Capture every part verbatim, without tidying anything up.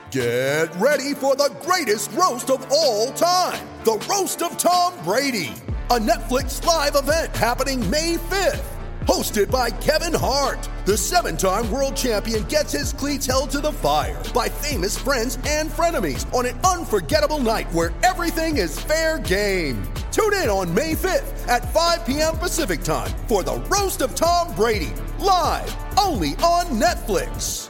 Get ready for the greatest roast of all time, the Roast of Tom Brady, a Netflix live event happening May fifth. Hosted by Kevin Hart, the seven-time world champion gets his cleats held to the fire by famous friends and frenemies on an unforgettable night where everything is fair game. Tune in on May fifth at five p.m. Pacific time for the Roast of Tom Brady, live only on Netflix.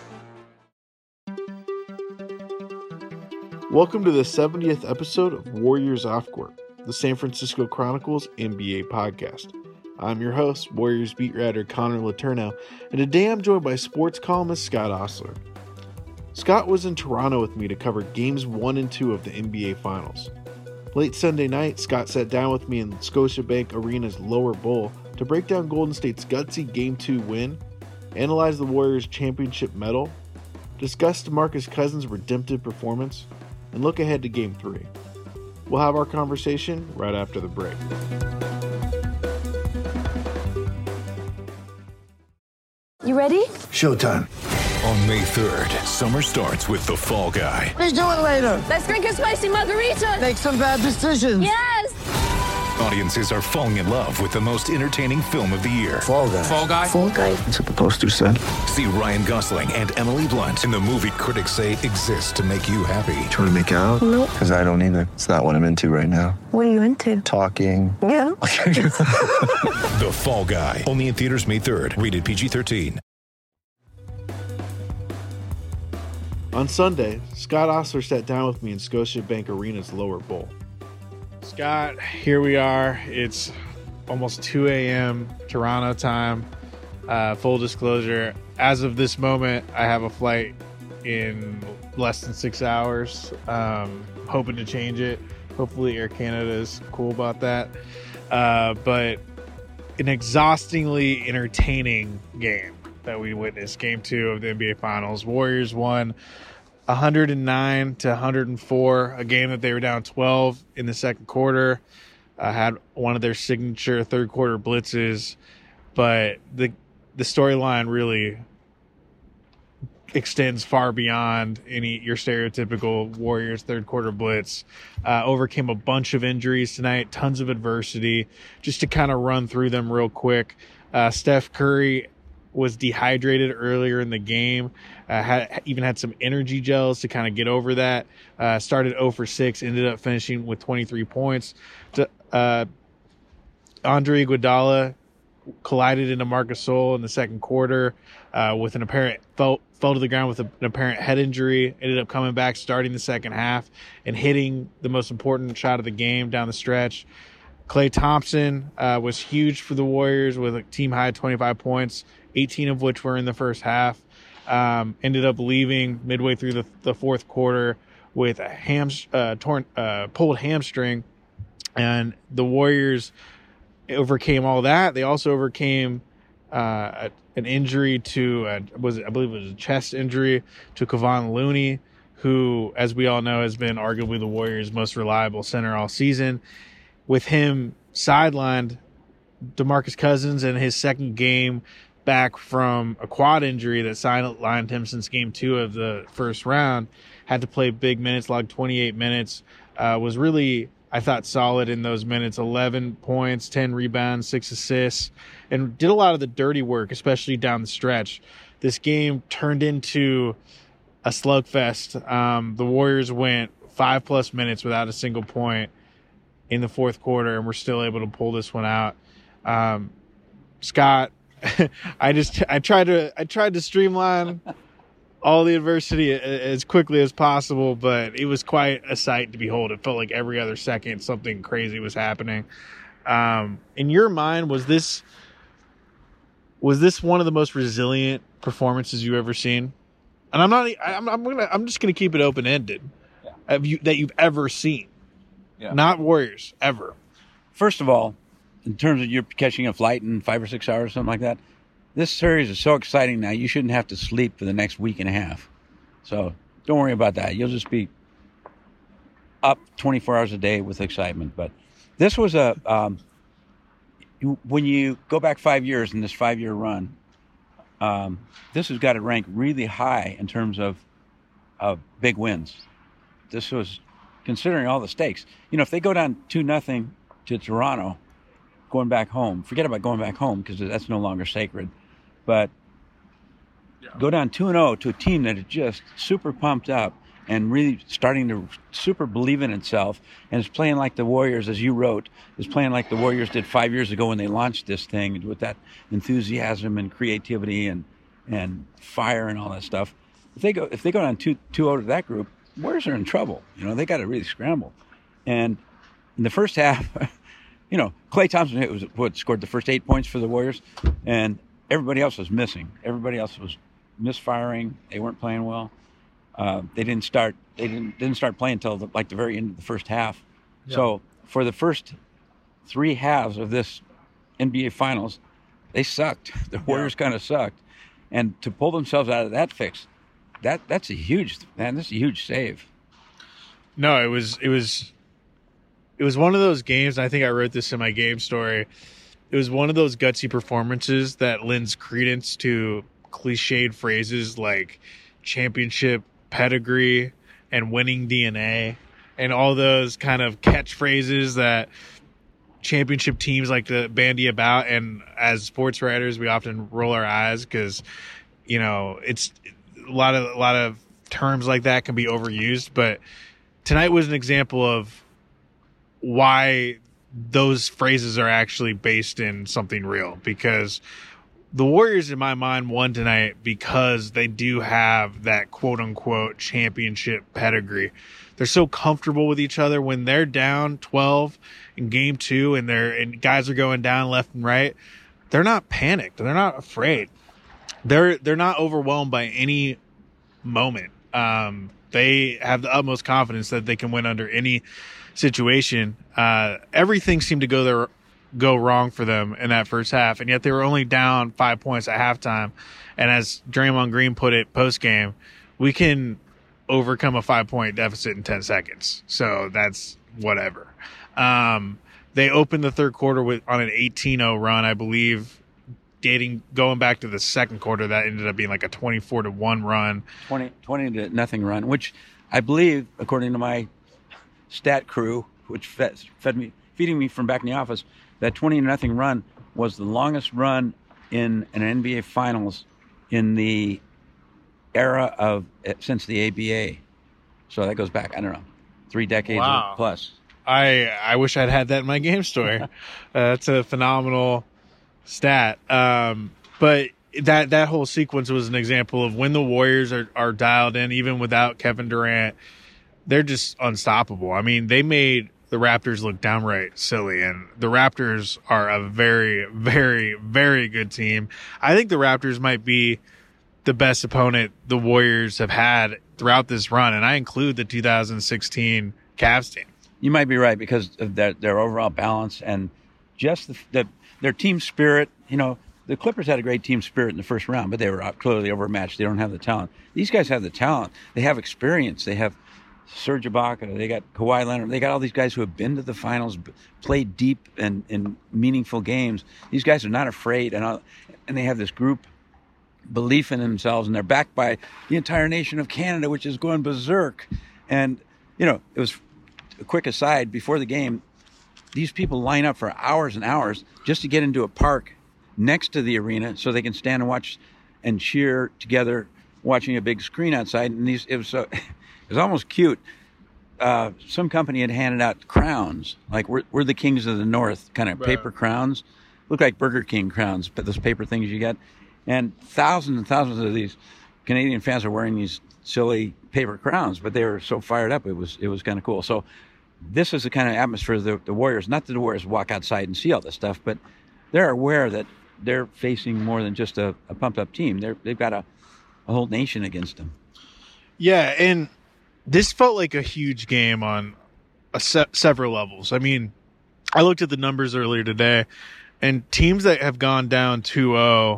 Welcome to the seventieth episode of Warriors Off Court, the San Francisco Chronicles N B A podcast. I'm your host, Warriors beat writer Connor Letourneau, and today I'm joined by sports columnist Scott Ostler. Scott was in Toronto with me to cover games one and two of the N B A Finals. Late Sunday night, Scott sat down with me in Scotiabank Arena's lower bowl to break down Golden State's gutsy Game two win, analyze the Warriors' championship medal, discuss DeMarcus Cousins' redemptive performance, and look ahead to Game three. We'll have our conversation right after the break. You ready? Showtime. On May third, summer starts with The Fall Guy. Let's do it later. Let's drink a spicy margarita. Make some bad decisions. Yes! Audiences are falling in love with the most entertaining film of the year. Fall Guy. Fall Guy? Fall Guy. That's what the poster said. See Ryan Gosling and Emily Blunt in the movie critics say exists to make you happy. Trying to make it out? Nope. Because I don't either. It's not what I'm into right now. What are you into? Talking. Yeah. The Fall Guy. Only in theaters May third. Rated P G thirteen. On Sunday, Scott Ostler sat down with me in Scotiabank Arena's lower bowl. Scott, here we are. It's almost two a.m. Toronto time. Uh, full disclosure, as of this moment, I have a flight in less than six hours. Um, hoping to change it. Hopefully Air Canada is cool about that. Uh, but an exhaustingly entertaining game that we witnessed. Game two of the N B A Finals. Warriors won one hundred nine to one hundred four, a game that they were down twelve in the second quarter. Uh, had one of their signature third quarter blitzes, but the the storyline really extends far beyond any your stereotypical Warriors third quarter blitz. Uh, overcame a bunch of injuries tonight, tons of adversity. Just to kind of run through them real quick, uh, Steph Curry was dehydrated earlier in the game, uh, had even had some energy gels to kind of get over that. Uh, started zero for six, ended up finishing with twenty-three points. To, uh, Andre Iguodala collided into Marc Gasol in the second quarter uh, with an apparent fell, fell to the ground with a, an apparent head injury. Ended up coming back, starting the second half, and hitting the most important shot of the game down the stretch. Klay Thompson uh, was huge for the Warriors with a team high twenty-five points, eighteen of which were in the first half. Um, ended up leaving midway through the, the fourth quarter with a ham, uh, torn, uh, pulled hamstring. And the Warriors overcame all that. They also overcame uh, an injury to, uh, was I believe it was a chest injury to Kevon Looney, who, as we all know, has been arguably the Warriors' most reliable center all season. With him sidelined, DeMarcus Cousins in his second game back from a quad injury that sidelined him since game two of the first round, had to play big minutes, logged twenty-eight minutes, uh, was really, I thought, solid in those minutes, eleven points, ten rebounds, six assists, and did a lot of the dirty work, especially down the stretch. This game turned into a slugfest. Um, the Warriors went five plus minutes without a single point in the fourth quarter, and we're still able to pull this one out. Um, Scott, I just I tried to I tried to streamline all the adversity as quickly as possible, but it was quite a sight to behold. It felt like every other second something crazy was happening. Um, in your mind, was this was this one of the most resilient performances you've ever seen? And I'm not I'm I'm gonna I'm just gonna keep it open ended. Yeah. Have you that you've ever seen? Yeah. Not Warriors, ever. First of all, in terms of you're catching a flight in five or six hours, something like that, this series is so exciting now, you shouldn't have to sleep for the next week and a half. So don't worry about that. You'll just be up twenty-four hours a day with excitement. But this was a, um, you, when you go back five years in this five-year run, um, this has got to rank really high in terms of of big wins. This was considering all the stakes. You know, if they go down two nothing to Toronto, going back home, forget about going back home because that's no longer sacred, but yeah. go down two and oh to a team that is just super pumped up and really starting to super believe in itself, and is playing like the Warriors, as you wrote, is playing like the Warriors did five years ago when they launched this thing with that enthusiasm and creativity and and fire and all that stuff. If they go if they go down two two oh to that group, Warriors are in trouble. You know, they got to really scramble. And in the first half, you know, Klay Thompson was what scored the first eight points for the Warriors, and everybody else was missing. Everybody else was misfiring. They weren't playing well. Uh, they didn't start. They didn't didn't start playing until the, like the very end of the first half. Yeah. So for the first three halves of this N B A Finals, they sucked. The Warriors yeah. kind of sucked, and to pull themselves out of that fix, that that's a huge man. That's a huge save. No, it was it was it was one of those games. And I think I wrote this in my game story. It was one of those gutsy performances that lends credence to cliched phrases like championship pedigree and winning D N A and all those kind of catchphrases that championship teams like to bandy about. And as sports writers, we often roll our eyes because, you know, it's a lot of a lot of terms like that can be overused. But tonight was an example of why those phrases are actually based in something real, because the Warriors, in my mind, won tonight because they do have that quote-unquote championship pedigree. They're so comfortable with each other when they're down twelve in game two and they're and guys are going down left and right. They're not panicked. They're not afraid. They're they're not overwhelmed by any moment. Um, they have the utmost confidence that they can win under any situation. Uh, everything seemed to go their go wrong for them in that first half, and yet they were only down five points at halftime. And as Draymond Green put it post-game, we can overcome a five-point deficit in ten seconds. So that's whatever. Um, they opened the third quarter with on an eighteen oh run, I believe, dating going back to the second quarter. That ended up being like a twenty-four to one run. twenty, twenty to nothing run, which I believe, according to my stat crew, which fed, fed me, feeding me from back in the office, that twenty to nothing run was the longest run in an N B A Finals in the era of since the A B A. So that goes back, I don't know, three decades wow. plus. I I wish I'd had that in my game story. uh, that's a phenomenal stat. Um, but that that whole sequence was an example of when the Warriors are, are dialed in, even without Kevin Durant, they're just unstoppable. I mean, they made the Raptors look downright silly, and the Raptors are a very, very, very good team. I think the Raptors might be the best opponent the Warriors have had throughout this run, and I include the two thousand sixteen Cavs team. You might be right because of their, their overall balance and just the, the, their team spirit. You know, the Clippers had a great team spirit in the first round, but they were clearly overmatched. They don't have the talent. These guys have the talent. They have experience. They have Serge Ibaka, they got Kawhi Leonard, they got all these guys who have been to the finals, played deep and in meaningful games. These guys are not afraid, and all, and they have this group belief in themselves, and they're backed by the entire nation of Canada, which is going berserk. And, you know, it was a quick aside before the game, these people line up for hours and hours just to get into a park next to the arena so they can stand and watch and cheer together, watching a big screen outside. And these, it was so... It was almost cute. Uh, some company had handed out crowns, like we're, we're the kings of the North, kind of right. paper crowns. Look like Burger King crowns, but those paper things you get. And thousands and thousands of these Canadian fans are wearing these silly paper crowns, but they were so fired up, it was it was kind of cool. So this is the kind of atmosphere the, the Warriors, not that the Warriors walk outside and see all this stuff, but they're aware that they're facing more than just a, a pumped-up team. They're, they've got a, a whole nation against them. Yeah, and this felt like a huge game on a se- several levels. I mean, I looked at the numbers earlier today, and teams that have gone down two oh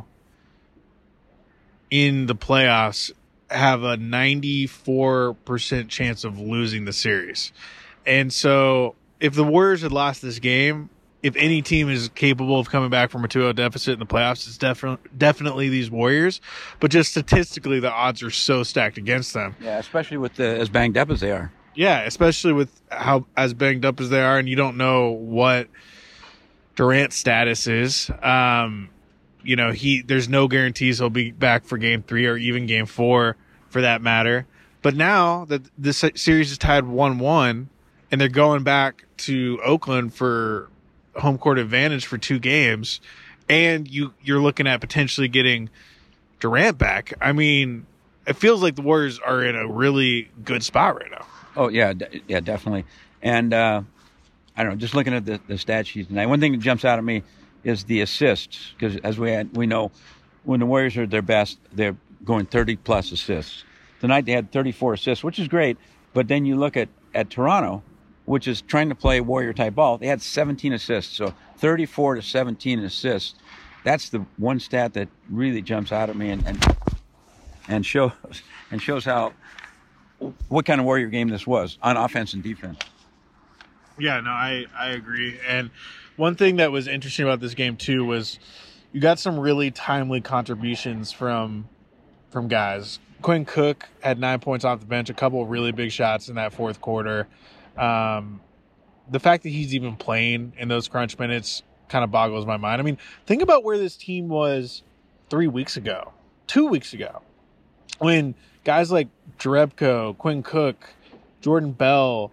in the playoffs have a ninety-four percent chance of losing the series. And so if the Warriors had lost this game, if any team is capable of coming back from a two oh deficit in the playoffs, it's definitely definitely these Warriors. But just statistically, the odds are so stacked against them. Yeah, especially with the, as banged up as they are. Yeah, especially with how as banged up as they are, and you don't know what Durant's status is. Um, you know, he there's no guarantees he'll be back for game three or even game four for that matter. But now that this series is tied one one and they're going back to Oakland for home court advantage for two games, and you, you're looking at potentially getting Durant back, I mean, it feels like the Warriors are in a really good spot right now. Oh, yeah, d- yeah, definitely. And uh, I don't know, just looking at the, the stat sheet tonight, one thing that jumps out at me is the assists, because as we had, we know, when the Warriors are at their best, they're going thirty-plus assists. Tonight they had thirty-four assists, which is great, but then you look at, at Toronto, which is trying to play Warrior-type ball, they had seventeen assists, so thirty-four to seventeen assists. That's the one stat that really jumps out at me and and, and shows and shows how what kind of Warrior game this was on offense and defense. Yeah, no, I, I agree. And one thing that was interesting about this game, too, was you got some really timely contributions from from guys. Quinn Cook had nine points off the bench, a couple of really big shots in that fourth quarter. Um, the fact that he's even playing in those crunch minutes kind of boggles my mind. I mean, think about where this team was three weeks ago, two weeks ago, when guys like Jerebko, Quinn Cook, Jordan Bell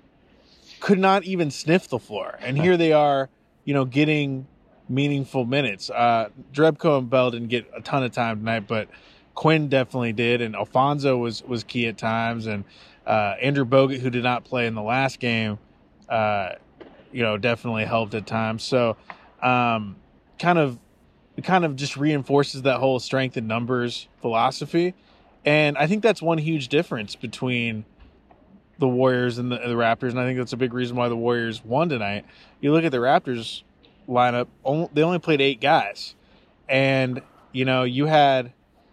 could not even sniff the floor. And here they are, you know, getting meaningful minutes. Uh, Jerebko and Bell didn't get a ton of time tonight, but Quinn definitely did. And Alfonso was, was key at times. And uh, Andrew Bogut, who did not play in the last game, uh, you know, definitely helped at times. So um, kind of, it kind of just reinforces that whole strength in numbers philosophy. And I think that's one huge difference between the Warriors and the, the Raptors, and I think that's a big reason why the Warriors won tonight. You look at the Raptors lineup, only, they only played eight guys. And, you know, you had,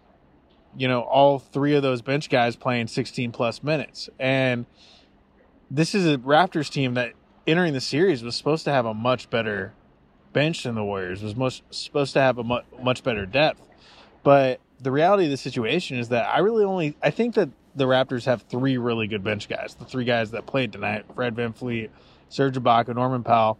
you know, all three of those bench guys playing sixteen-plus minutes. And this is a Raptors team that, entering the series, was supposed to have a much better bench than the Warriors, was most, supposed to have a mu- much better depth. But the reality of the situation is that I really only – I think that the Raptors have three really good bench guys, the three guys that played tonight, Fred VanVleet, Serge Ibaka, Norman Powell.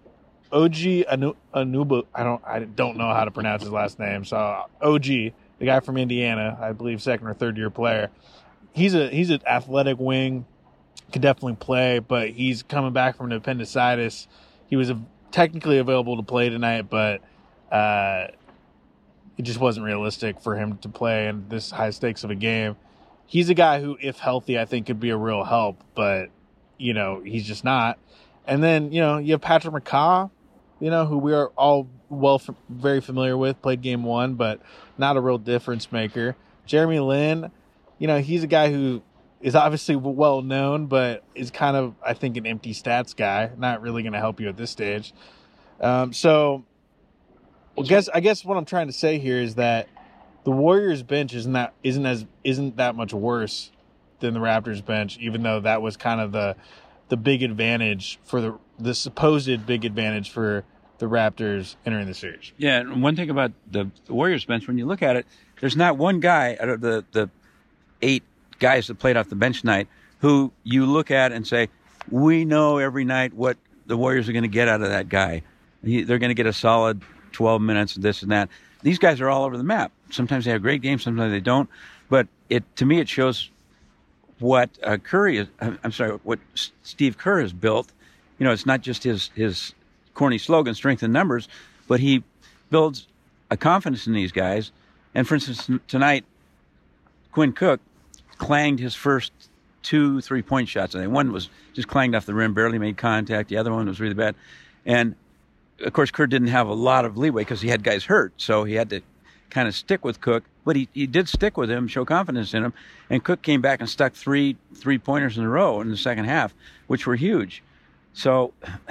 O G Anu- Anubu, I don't I don't know how to pronounce his last name, so O G, the guy from Indiana, I believe second or third year player. He's a he's an athletic wing, can definitely play, but he's coming back from an appendicitis. He was a, technically available to play tonight, but uh, it just wasn't realistic for him to play in this high stakes of a game. He's a guy who, if healthy, I think could be a real help, but, you know, he's just not. And then, you know, you have Patrick McCaw, you know, who we are all well, very familiar with, played game one, but not a real difference maker. Jeremy Lin, you know, he's a guy who is obviously well known, but is kind of, I think, an empty stats guy, not really going to help you at this stage. Um, so, well, guess I guess what I'm trying to say here is that the Warriors bench isn't that isn't as isn't that much worse than the Raptors bench, even though that was kind of the the big advantage for the the supposed big advantage for the Raptors entering the series. Yeah, and one thing about the Warriors bench, when you look at it, there's not one guy out of the, the eight guys that played off the bench tonight who you look at and say, we know every night what the Warriors are going to get out of that guy. He, they're going to get a solid twelve minutes of this and that. These guys are all over the map. Sometimes they have great games, sometimes they don't. But it to me, it shows what uh, Curry is. I'm sorry, what S- Steve Kerr has built. You know, it's not just his his corny slogan, strength in numbers, but he builds a confidence in these guys. And for instance, tonight, Quinn Cook clanged his first two three-point shots. I think one was just clanged off the rim, barely made contact. The other one was really bad. And of course, Kerr didn't have a lot of leeway because he had guys hurt, so he had to kind of stick with Cook. But he, he did stick with him, show confidence in him. And Cook came back and stuck three three-pointers in a row in the second half, which were huge. So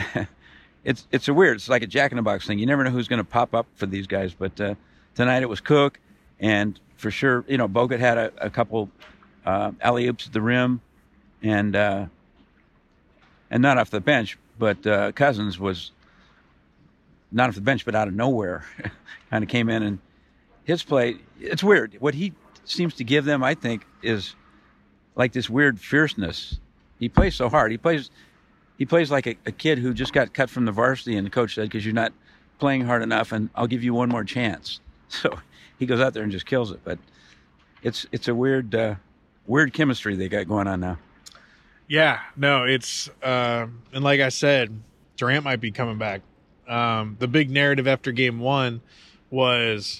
it's it's a weird, it's like a jack-in-the-box thing. You never know who's going to pop up for these guys. But uh, tonight it was Cook, and for sure, you know, Bogut had a, a couple uh, alley-oops at the rim, and uh, and not off the bench, but uh, Cousins was not off the bench, but out of nowhere, kind of came in. And his play, it's weird. What he seems to give them, I think, is like this weird fierceness. He plays so hard. He plays he plays like a, a kid who just got cut from the varsity, and the coach said, because you're not playing hard enough, and I'll give you one more chance. So he goes out there and just kills it. But it's it's a weird uh, weird chemistry they got going on now. Yeah, no, it's uh, and like I said, Durant might be coming back. Um, the big narrative after game one was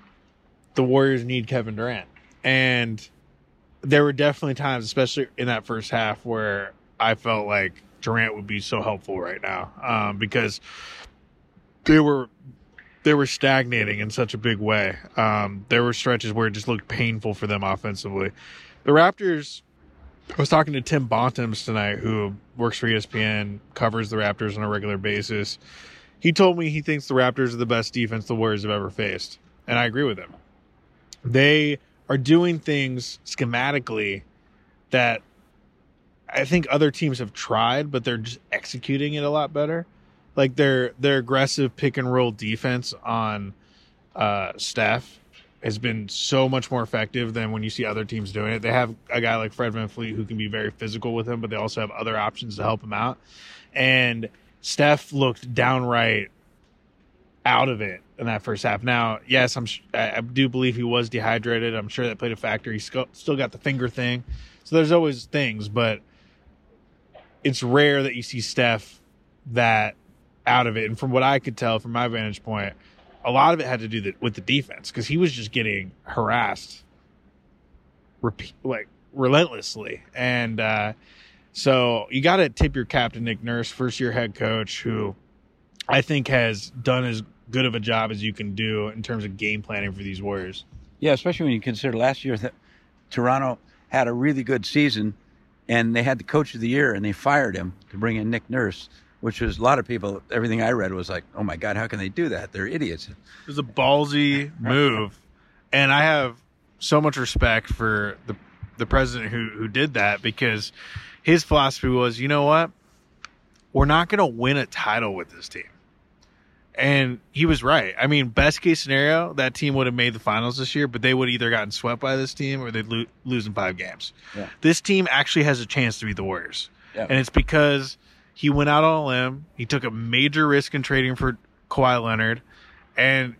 the Warriors need Kevin Durant. And there were definitely times, especially in that first half, where I felt like Durant would be so helpful right now, um, because they were they were stagnating in such a big way. Um, there were stretches where it just looked painful for them offensively. The Raptors, I was talking to Tim Bontemps tonight, who works for E S P N, covers the Raptors on a regular basis. He told me he thinks the Raptors are the best defense the Warriors have ever faced, and I agree with him. They are doing things schematically that I think other teams have tried, but they're just executing it a lot better. Like their their aggressive pick and roll defense on uh, Steph has been so much more effective than when you see other teams doing it. They have a guy like Fred VanVleet who can be very physical with him, but they also have other options to help him out. And Steph looked downright out of it in that first half. Now, yes, I'm I do believe he was dehydrated. I'm sure that played a factor. He still got the finger thing. So there's always things, but it's rare that you see Steph that out of it. And from what I could tell from my vantage point, a lot of it had to do with the defense, because he was just getting harassed repeat, like relentlessly. And uh, so you got to tip your cap to Nick Nurse, first-year head coach, who I think has done as good of a job as you can do in terms of game planning for these Warriors. Yeah, especially when you consider last year that Toronto had a really good season, and they had the coach of the year, and they fired him to bring in Nick Nurse, which was a lot of people, everything I read was like, oh my God, how can they do that? They're idiots. It was a ballsy move. And I have so much respect for the the president who, who did that, because his philosophy was, you know what? We're not going to win a title with this team. And he was right. I mean, best case scenario, that team would have made the finals this year, but they would have either gotten swept by this team or they'd lo- lose in five games. Yeah. This team actually has a chance to beat the Warriors. Yeah. And it's because he went out on a limb. He took a major risk in trading for Kawhi Leonard, and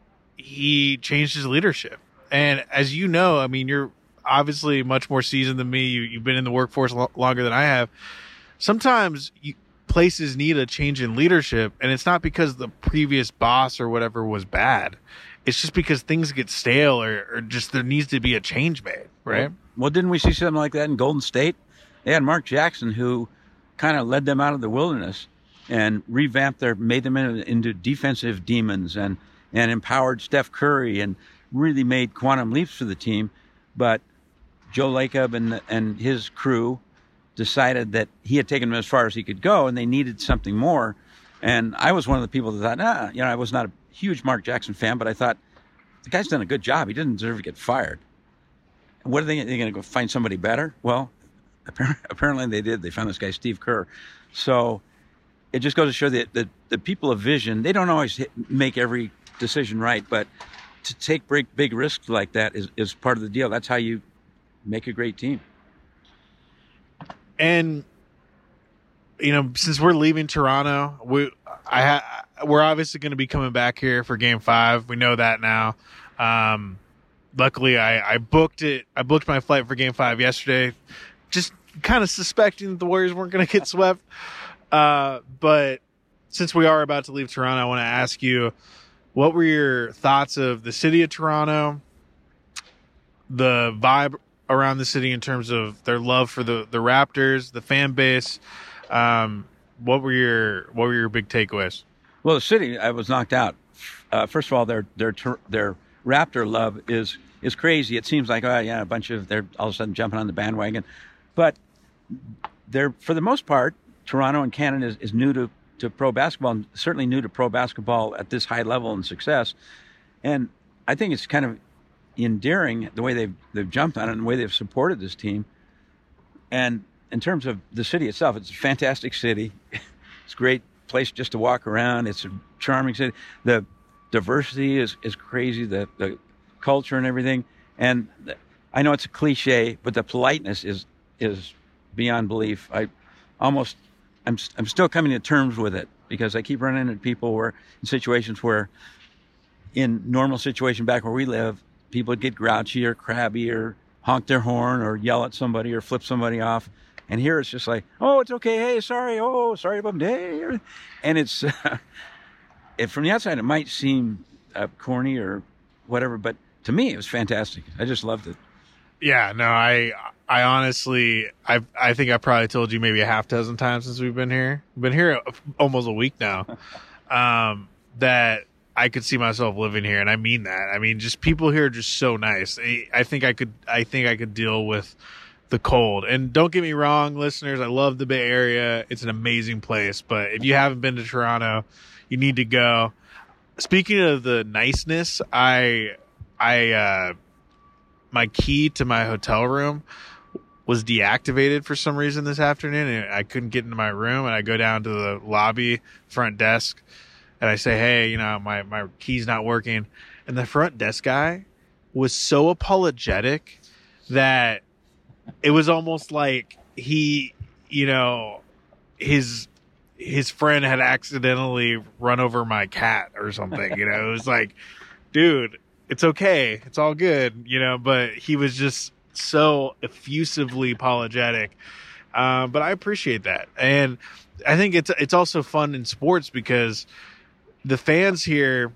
he changed his leadership. And as you know, I mean, you're obviously much more seasoned than me. You, you've been in the workforce lo- longer than I have. Sometimes you, places need a change in leadership, and it's not because the previous boss or whatever was bad. It's just because things get stale, or, or just there needs to be a change made, right? Well, well, didn't we see something like that in Golden State? They had Mark Jackson, who kind of led them out of the wilderness and revamped their, made them into, into defensive demons, and, and empowered Steph Curry, and really made quantum leaps for the team. But Joe Lacob and and his crew decided that he had taken them as far as he could go, and they needed something more. And I was one of the people that thought, nah, you know, I was not a huge Mark Jackson fan, but I thought, the guy's done a good job. He didn't deserve to get fired. And what are they, are they going to go find somebody better? Well, apparently they did. They found this guy, Steve Kerr. So it just goes to show that the, the people of vision, they don't always hit, make every decision right, but to take big, big risks like that is, is part of the deal. That's how you make a great team. And, you know, since we're leaving Toronto, we I ha, we're obviously going to be coming back here for Game Five. We know that now. Um, luckily, I, I booked it. I booked my flight for Game Five yesterday, just kind of suspecting that the Warriors weren't going to get swept. Uh, but since we are about to leave Toronto, I want to ask you, what were your thoughts of the city of Toronto, the vibe around the city in terms of their love for the, the Raptors, the fan base? Um, what were your what were your big takeaways? Well, the city, I was knocked out. Uh, first of all, their their their Raptor love is is crazy. It seems like, oh yeah, a bunch of they're all of a sudden jumping on the bandwagon, but they're, for the most part, Toronto and Canada is, is new to, to pro basketball, and certainly new to pro basketball at this high level and success. And I think it's kind of endearing the way they've they've jumped on it and the way they've supported this team. And in terms of the city itself, it's a fantastic city. It's great, place just to walk around. It's a charming city. The diversity is, is crazy, the, the culture and everything. And I know it's a cliche, but the politeness is is beyond belief. I almost, I'm I'm still coming to terms with it because I keep running into people where in situations where, in normal situation back where we live, people would get grouchy or crabby or honk their horn or yell at somebody or flip somebody off. And here it's just like, oh, it's okay. Hey, sorry. Oh, sorry about day. And it's, uh, it, from the outside, it might seem uh, corny or whatever, but to me, it was fantastic. I just loved it. Yeah, no, I, I honestly, I, I think I probably told you maybe a half dozen times since we've been here. We've been here almost a week now. Um, that I could see myself living here, and I mean that. I mean, just people here are just so nice. I, I think I could, I think I could deal with the cold. And don't get me wrong, listeners, I love the Bay Area. It's an amazing place. But if you haven't been to Toronto, you need to go. Speaking of the niceness, I, I, uh, my key to my hotel room was deactivated for some reason this afternoon, and I couldn't get into my room. And I go down to the lobby front desk, and I say, hey, you know, my, my key's not working. And the front desk guy was so apologetic that it was almost like he, you know, his his friend had accidentally run over my cat or something. You know, it was like, dude, it's okay. It's all good, you know, but he was just so effusively apologetic. Uh, but I appreciate that. And I think it's it's also fun in sports because the fans here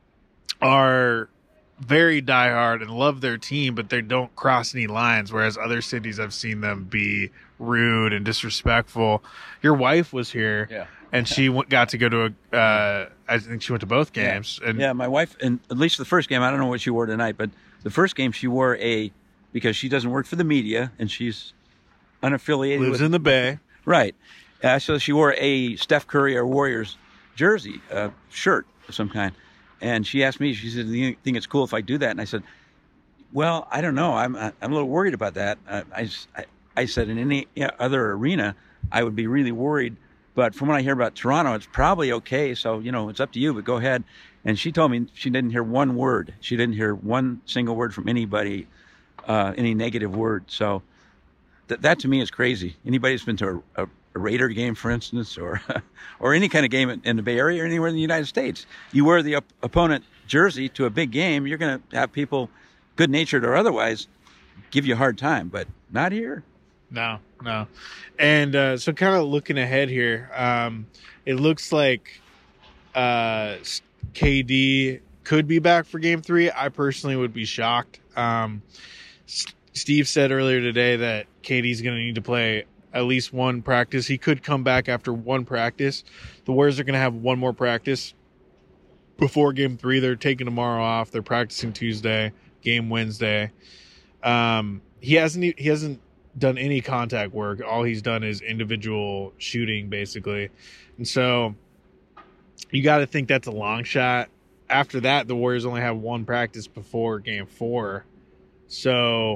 are very diehard and love their team, but they don't cross any lines, whereas other cities I've seen them be rude and disrespectful. Your wife was here, Yeah. and she went, got to go to a, uh, I think she went to both games. Yeah. And yeah, my wife, and at least the first game, I don't know what she wore tonight, but the first game she wore a, because she doesn't work for the media, and she's unaffiliated. lives with, in the Bay. Right. Uh, so she wore a Steph Curry or Warriors jersey, uh, shirt of some kind. And she asked me, she said, do you think it's cool if I do that? And I said, well, I don't know. I'm I'm a little worried about that. Uh, I, I, I said, in any other arena, I would be really worried. But from what I hear about Toronto, it's probably okay. So, you know, it's up to you, but go ahead. And she told me she didn't hear one word. She didn't hear one single word from anybody, uh, any negative word. So th- that to me is crazy. Anybody who's been to a, a a Raider game, for instance, or or any kind of game in the Bay Area or anywhere in the United States, you wear the op- opponent jersey to a big game, you're going to have people, good-natured or otherwise, give you a hard time. But not here. No, no. And uh, so kind of looking ahead here, um, it looks like uh, K D could be back for game three. I personally would be shocked. Um, S- Steve said earlier today that K D's going to need to play at least one practice. He could come back after one practice. The Warriors are going to have one more practice before game three. They're taking tomorrow off. They're practicing Tuesday, game Wednesday. Um, he hasn't, he hasn't done any contact work. All he's done is individual shooting, basically. And so you got to think that's a long shot. After that, the Warriors only have one practice before game four. So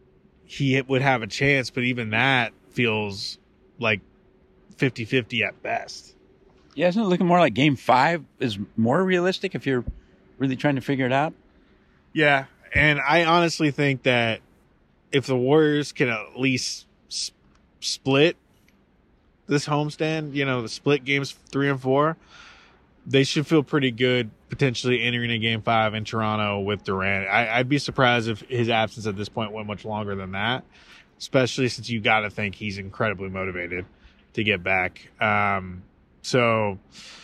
he would have a chance, but even that feels like fifty-fifty at best. Yeah, isn't it looking more like game five is more realistic if you're really trying to figure it out? Yeah, and I honestly think that if the Warriors can at least s- split this homestand, you know, the split games three and four, they should feel pretty good potentially entering a game five in Toronto with Durant. I, I'd be surprised if his absence at this point went much longer than that, especially since you got to think he's incredibly motivated to get back. Um, so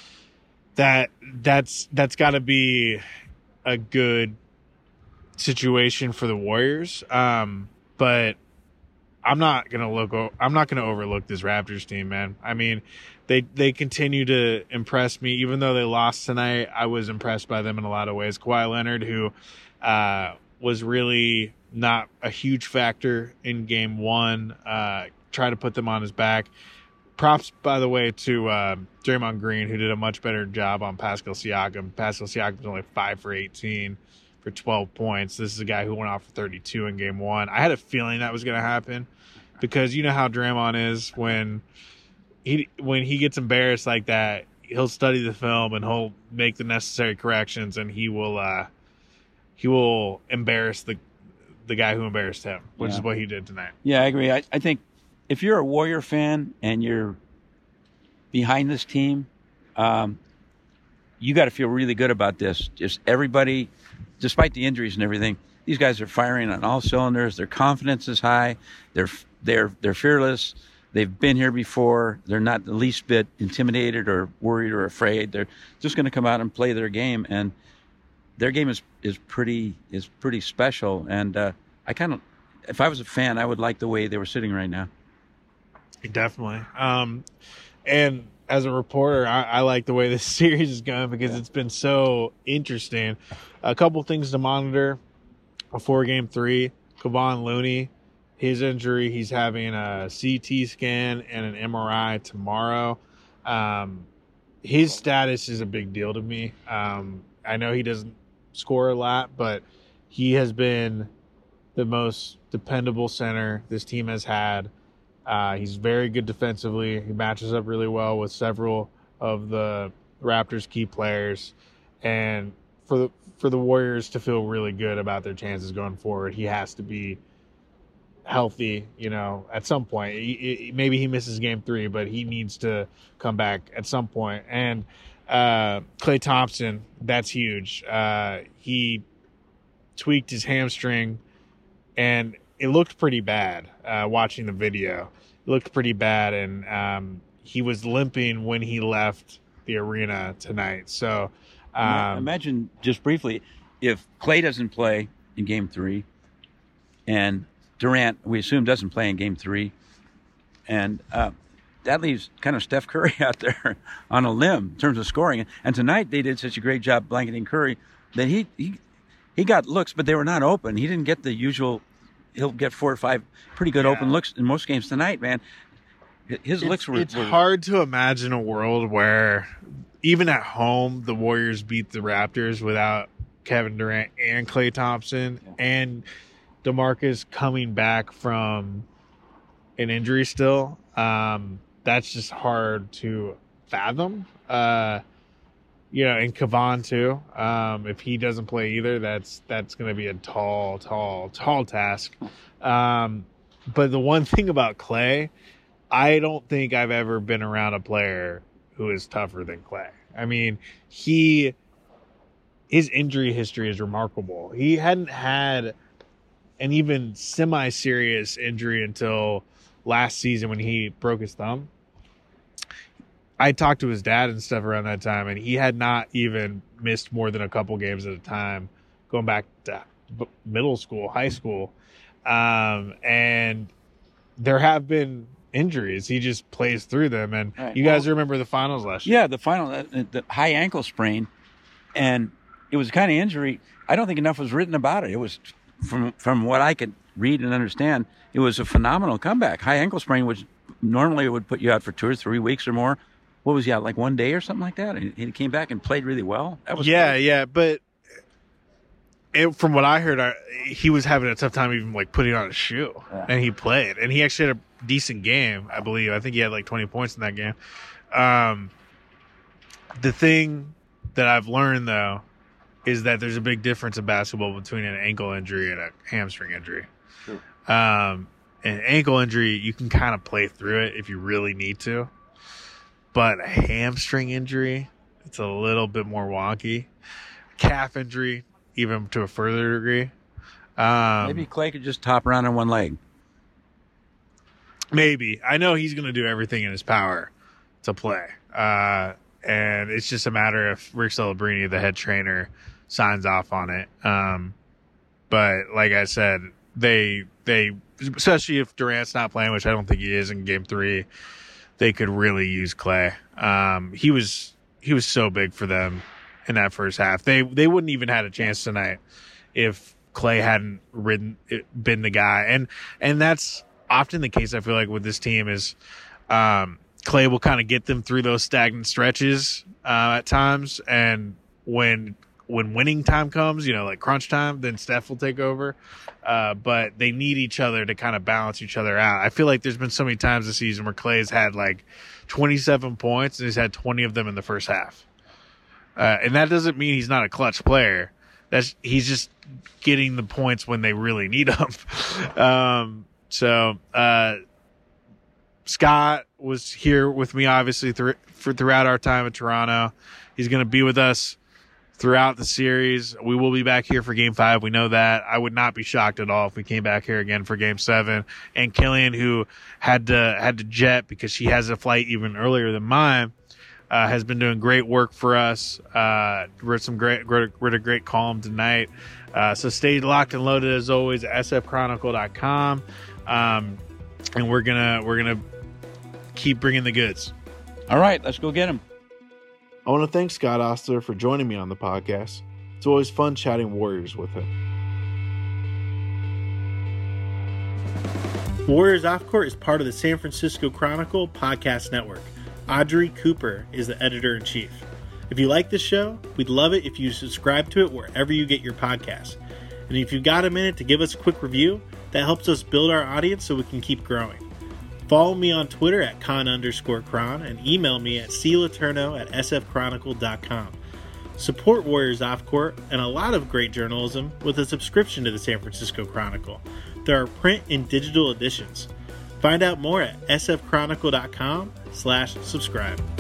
that that's that's got to be a good situation for the Warriors. Um, but I'm not gonna look. I'm not gonna overlook this Raptors team, man. I mean, they they continue to impress me, even though they lost tonight. I was impressed by them in a lot of ways. Kawhi Leonard, who uh, was really not a huge factor in game one, uh, tried to put them on his back. Props, by the way, to uh, Draymond Green, who did a much better job on Pascal Siakam. Pascal Siakam was only five for eighteen for twelve points. This is a guy who went off for thirty-two in game one. I had a feeling that was going to happen because you know how Draymond is when he when he gets embarrassed like that. he'll study the film and he'll make the necessary corrections, and he will uh, he will embarrass the the guy who embarrassed him, which Yeah. is what he did tonight. Yeah, I agree. I, I think if you're a Warrior fan and you're behind this team, um, you got to feel really good about this. Just everybody, despite the injuries and everything, these guys are firing on all cylinders. Their confidence is high. They're they're they're fearless. They've been here before. They're not the least bit intimidated or worried or afraid. They're just going to come out and play their game, and their game is, is pretty is pretty special. And uh, I kind of, if I was a fan, I would like the way they were sitting right now. Definitely. Um, and as a reporter, I, I like the way this series is going because yeah. it's been so interesting. A couple things to monitor before game three. Kevon Looney, his injury, he's having a C T scan and an M R I tomorrow. Um, his status is a big deal to me. Um, I know he doesn't score a lot, but he has been the most dependable center this team has had. Uh, he's very good defensively. He matches up really well with several of the Raptors' key players. And for the for the Warriors to feel really good about their chances going forward, he has to be healthy, you know, at some point. He, he, maybe he misses game three, but he needs to come back at some point. And uh, Klay Thompson, that's huge. Uh, he tweaked his hamstring, and it looked pretty bad uh, watching the video. It looked pretty bad, and um, he was limping when he left the arena tonight. So um, imagine, just briefly, if Klay doesn't play in game three and Durant, we assume, doesn't play in game three, and uh, that leaves kind of Steph Curry out there on a limb in terms of scoring. And tonight they did such a great job blanketing Curry that he he, he got looks, but they were not open. He didn't get the usual. He'll get four or five pretty good yeah. open looks in most games tonight, man. His it's, looks were... It's were, hard to imagine a world where, even at home, the Warriors beat the Raptors without Kevin Durant and Klay Thompson yeah. and DeMarcus coming back from an injury still. Um, that's just hard to fathom. Uh, you know, and Kevon too. Um, if he doesn't play either, that's that's going to be a tall, tall, tall task. Um, but the one thing about Klay, I don't think I've ever been around a player who is tougher than Klay. I mean, he his injury history is remarkable. He hadn't had an even semi-serious injury until last season when he broke his thumb. I talked to his dad and stuff around that time, and he had not even missed more than a couple games at a time going back to middle school, high school. Um, and there have been injuries. He just plays through them. And right. you guys well, remember the finals last year? Yeah, the final, the, the high ankle sprain. And it was the kind of injury, I don't think enough was written about it. It was, from from what I could read and understand, it was a phenomenal comeback. High ankle sprain, which normally would put you out for two or three weeks or more. What was he out, like one day or something like that? And he came back and played really well. That was yeah, great. yeah. But it, from what I heard, I, he was having a tough time even like putting on a shoe, yeah. and he played. And he actually had a decent game, I believe. I think he had like twenty points in that game. Um, the thing that I've learned though is that there's a big difference in basketball between an ankle injury and a hamstring injury. Sure. Um, an ankle injury, you can kind of play through it if you really need to. But a hamstring injury, it's a little bit more wonky. Calf injury, even to a further degree. Um, maybe Klay could just top around on one leg. Maybe. I know he's going to do everything in his power to play. Uh, and it's just a matter if Rick Celebrini, the head trainer, signs off on it. Um, but like I said, they they especially if Durant's not playing, which I don't think he is in game three, they could really use Klay. Um, he was he was so big for them in that first half. They they wouldn't even had a chance tonight if Klay hadn't ridden been the guy. And and that's often the case, I feel like, with this team is um, Klay will kind of get them through those stagnant stretches uh, at times. And when when winning time comes, you know, like crunch time, then Steph will take over. Uh, but they need each other to kind of balance each other out. I feel like there's been so many times this season where Clay's had like twenty-seven points and he's had twenty of them in the first half. Uh, and that doesn't mean he's not a clutch player. That's he's just getting the points when they really need them. um, so uh, Scott was here with me, obviously, th- for throughout our time in Toronto. He's going to be with us throughout the series. We will be back here for game five. We know that. I would not be shocked at all if we came back here again for game seven. And Killian, who had to had to jet because she has a flight even earlier than mine, uh, has been doing great work for us. Uh, we're some great, great, we're a great column tonight. Uh, so stay locked and loaded as always at S F Chronicle dot com. Um, and we're gonna we're gonna keep bringing the goods. All right, let's go get him. I want to thank Scott Ostler for joining me on the podcast. It's always fun chatting Warriors with him. Warriors Off Court is part of the San Francisco Chronicle podcast network. Audrey Cooper is the editor-in-chief. If you like this show, we'd love it if you subscribe to it wherever you get your podcasts. And if you've got a minute to give us a quick review, that helps us build our audience so we can keep growing. Follow me on Twitter at con underscore cron and email me at cletourneau at s f chronicle dot com. Support Warriors Off Court and a lot of great journalism with a subscription to the San Francisco Chronicle. There are print and digital editions. Find out more at s f chronicle dot com slash subscribe.